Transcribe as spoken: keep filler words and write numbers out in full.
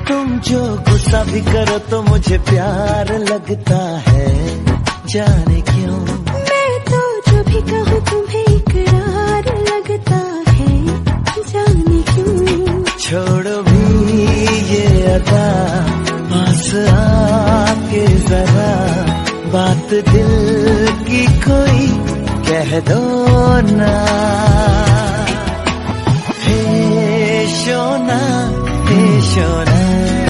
तुम जो गुस्सा भी करो तो मुझे प्यार लगता है, जाने क्यों। मैं तो जो भी कहूँ तुम्हें इकरार लगता है, जाने क्यों। छोड़ो भी ये अदा, पास आके जरा बात दिल की कोई कह दो ना। हे शोना, हे शोना।